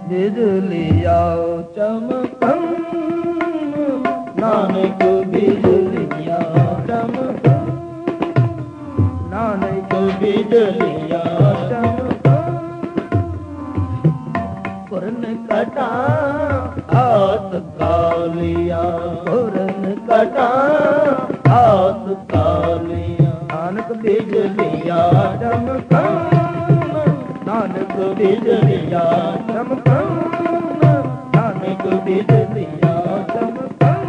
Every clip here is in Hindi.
बिजलिया चमकन नानक बिजलिया चमकन नानक बिजलिया चमकन पुरन कटा हाथ कालिया पुरन कटा हाथ कालिया नानक बिजलिया चमकन नानक बिजलिया चमकन नानक बिजलिया चमकन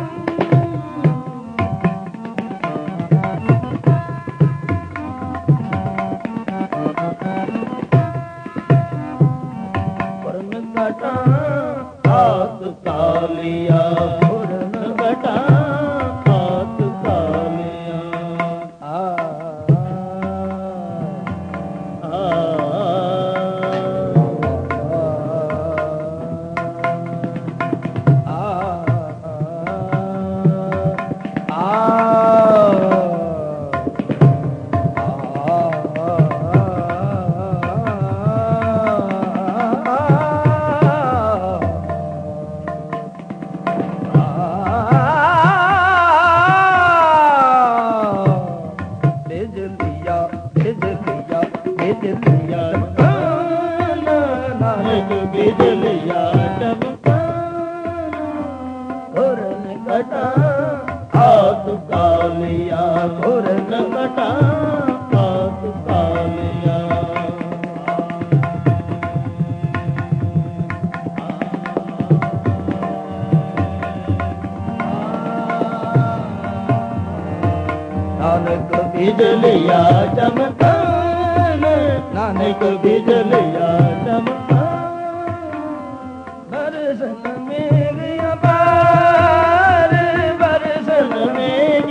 पुरन कटा हाथ कालिया पुरन कटा हाथ कालिया नानक बिजलिया चमकन नानक बिजलिया चमकन बरसन मेघ अपार बरसन मेघ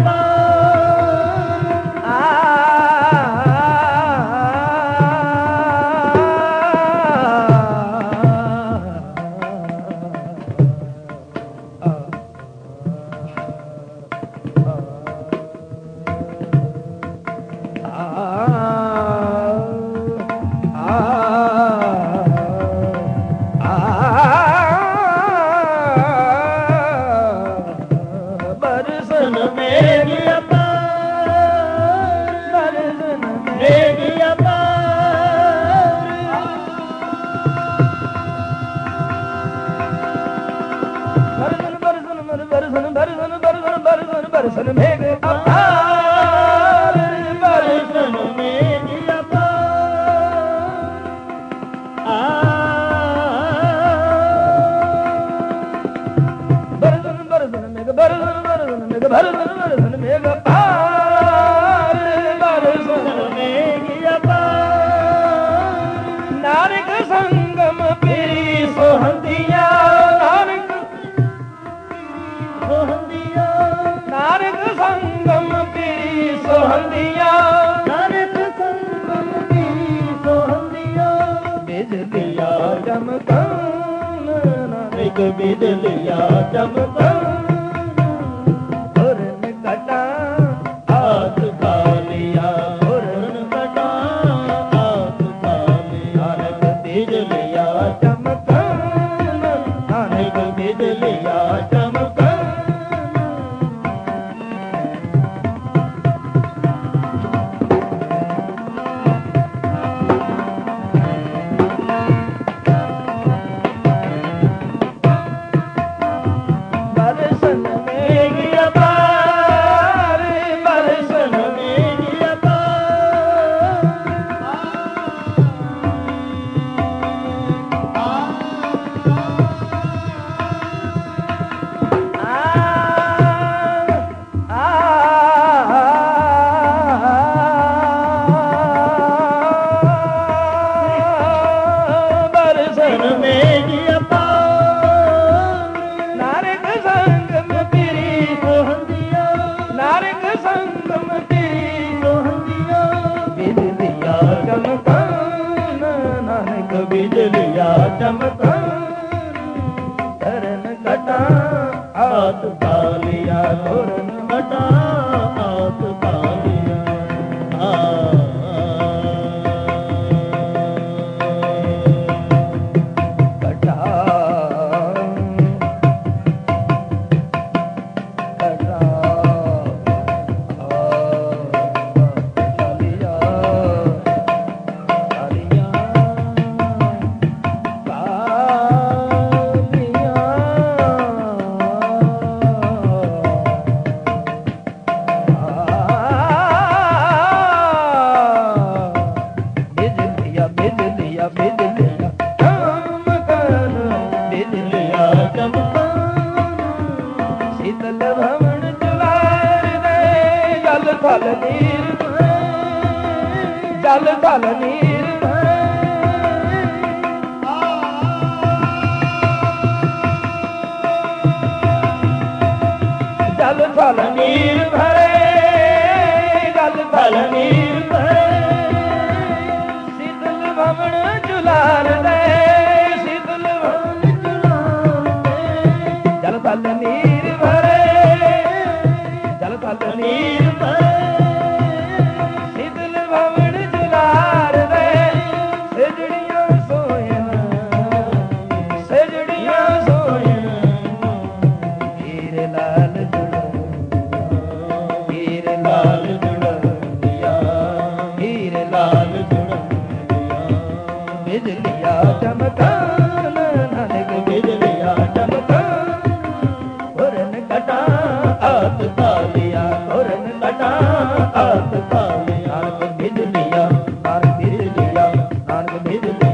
बरसन मेघ अपार बरसन मेघ बरसन बरसन मेघ बरसन बरसन मेघ बरसन बरसन मेघ अपार बरसन मेघ अपार नानक संगम पीरी सोहंदिया नानक सोहंदिया नानक संगम पीरी सोहंदिया नानक संगम पीरी सोहंदिया बिजलिया चमकन नानक बिजलिया चमकन पुरन कटा हाथ कालिया पुरन कटा हाथ कालिया नानक बिजलिया चमकन नानक बिजलिया चमकन बिजलिया चमकन धरन कटा हाथ कालिया धरन कटा हाथ कालिया कटा बिजलिया बिजलिया चमकन बिजलिया चमकन शीतल भवन जुलार दे जल थल नीर जल थल नीर जल थल नीर भरे जल थल नीर भरे शीतल भवन जुलार दे शीतल भवन जुलार दे जल थल नीर भरे जल थल नीर भरे शीतल भवन जुलार दे सजड़ियां सोयन सजड़ियां सोयन हीर लाल हीर लाल जुड़िया हीर लाल जुड़िया बिजलिया चमकान नानक बिजलिया चमकान हुरन कटा आत तालिया हुरन कटा आत तालिया नानक बिजलिया नानक बिजलिया नानक बिजलिया